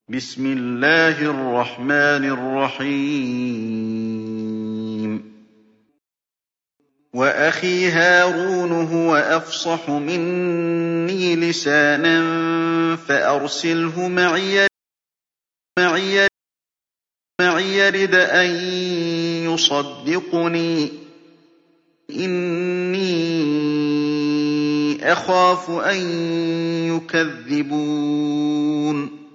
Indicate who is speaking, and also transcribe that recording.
Speaker 1: بِسْمِ اللَّهِ الرَّحْمَٰنِ الرَّحِيمِ وَأَخِي هَارُونُ هُوَ أَفْصَحُ مِنِّي لِسَانًا فَأَرْسِلْهُ مَعِيَ رِدْ أَن يُصَدِّقُنِ إِنِّي أَخَافُ أَن يُكَذِّبُونِ